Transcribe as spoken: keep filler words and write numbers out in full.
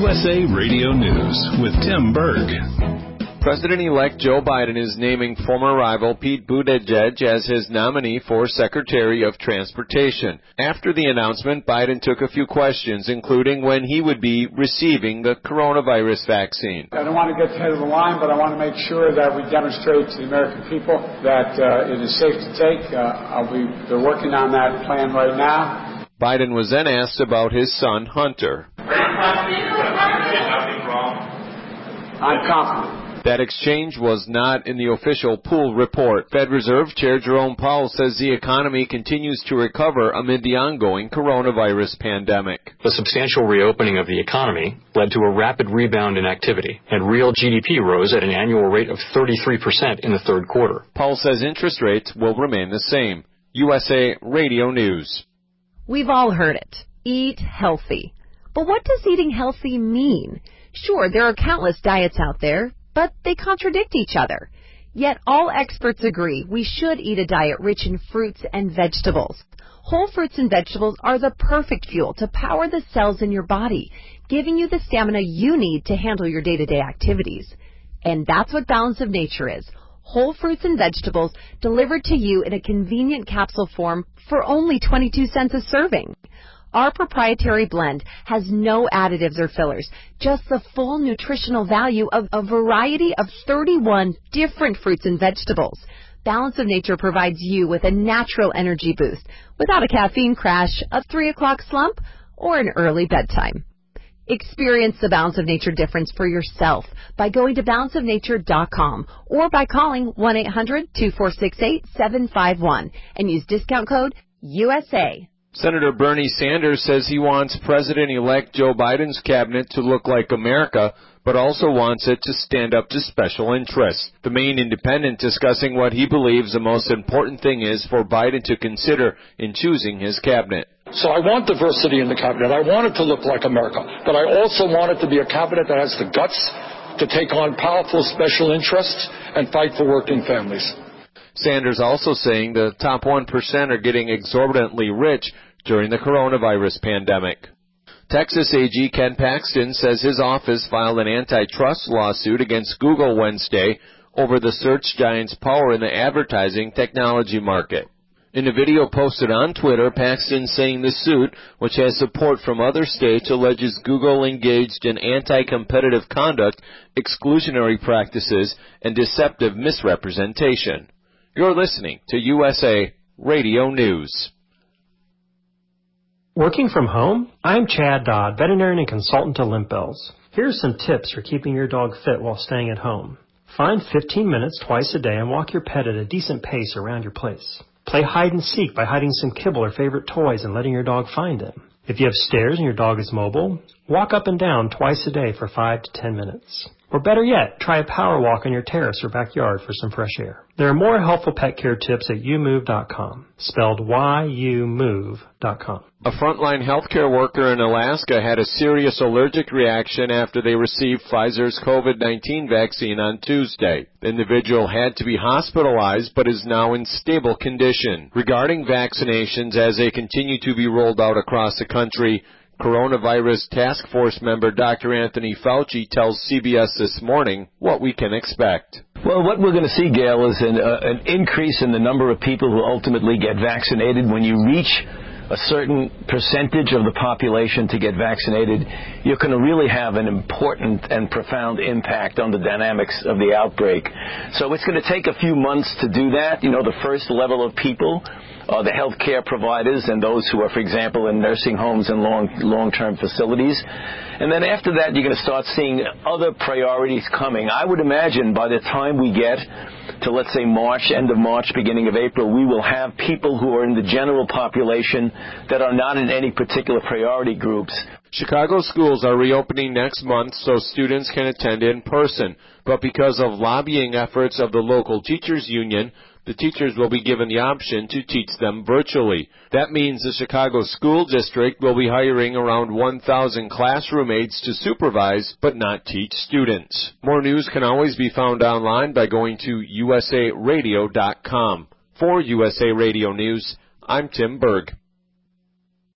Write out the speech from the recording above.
U S A Radio News with Tim Berg. President-elect Joe Biden is naming former rival Pete Buttigieg as his nominee for Secretary of Transportation. After the announcement, Biden took a few questions, including when he would be receiving the coronavirus vaccine. I don't want to get ahead of the line, but I want to make sure that we demonstrate to the American people that uh, it is safe to take. Uh, I'll be, they're working on that plan right now. Biden was then asked about his son, Hunter. I'm confident. That exchange was not in the official pool report. Fed Reserve Chair Jerome Powell says the economy continues to recover amid the ongoing coronavirus pandemic. The substantial reopening of the economy led to a rapid rebound in activity, and real G D P rose at an annual rate of thirty-three percent in the third quarter. Powell says interest rates will remain the same. U S A Radio News. We've all heard it. Eat healthy. But what does eating healthy mean? Sure, there are countless diets out there, but they contradict each other. Yet all experts agree we should eat a diet rich in fruits and vegetables. Whole fruits and vegetables are the perfect fuel to power the cells in your body, giving you the stamina you need to handle your day-to-day activities. And that's what Balance of Nature is. Whole fruits and vegetables delivered to you in a convenient capsule form for only twenty-two cents a serving. Our proprietary blend has no additives or fillers, just the full nutritional value of a variety of thirty-one different fruits and vegetables. Balance of Nature provides you with a natural energy boost without a caffeine crash, a three o'clock slump, or an early bedtime. Experience the Balance of Nature difference for yourself by going to balance of nature dot com or by calling one eight hundred two four six eight seven five one and use discount code U S A. Senator Bernie Sanders says he wants President-elect Joe Biden's cabinet to look like America, but also wants it to stand up to special interests. The Maine Independent discussing what he believes the most important thing is for Biden to consider in choosing his cabinet. So I want diversity in the cabinet. I want it to look like America, but I also want it to be a cabinet that has the guts to take on powerful special interests and fight for working families. Sanders also saying the top one percent are getting exorbitantly rich during the coronavirus pandemic. Texas A G Ken Paxton says his office filed an antitrust lawsuit against Google Wednesday over the search giant's power in the advertising technology market. In a video posted on Twitter, Paxton saying the suit, which has support from other states, alleges Google engaged in anti-competitive conduct, exclusionary practices, and deceptive misrepresentation. You're listening to U S A Radio News. Working from home? I'm Chad Dodd, veterinarian and consultant to Limp Bells. Here are some tips for keeping your dog fit while staying at home. Find fifteen minutes twice a day and walk your pet at a decent pace around your place. Play hide and seek by hiding some kibble or favorite toys and letting your dog find them. If you have stairs and your dog is mobile, walk up and down twice a day for five to ten minutes. Or better yet, try a power walk on your terrace or backyard for some fresh air. There are more helpful pet care tips at you move dot com, spelled Y U move dot com. A frontline healthcare worker in Alaska had a serious allergic reaction after they received Pfizer's COVID nineteen vaccine on Tuesday. The individual had to be hospitalized but is now in stable condition. Regarding vaccinations as they continue to be rolled out across the country, Coronavirus Task Force member Doctor Anthony Fauci tells C B S This Morning what we can expect. Well, what we're going to see, Gail, is an, uh, an increase in the number of people who ultimately get vaccinated. When you reach a certain percentage of the population to get vaccinated, you're going to really have an important and profound impact on the dynamics of the outbreak. So it's going to take a few months to do that. You know, the first level of people are the health care providers and those who are, for example, in nursing homes and long, long-term facilities. And then after that, you're going to start seeing other priorities coming. I would imagine by the time we get to, let's say, March, end of March, beginning of April, we will have people who are in the general population that are not in any particular priority groups. Chicago schools are reopening next month so students can attend in person. But because of lobbying efforts of the local teachers union, the teachers will be given the option to teach them virtually. That means the Chicago School District will be hiring around one thousand classroom aides to supervise but not teach students. More news can always be found online by going to U S A radio dot com. For U S A Radio News, I'm Tim Berg.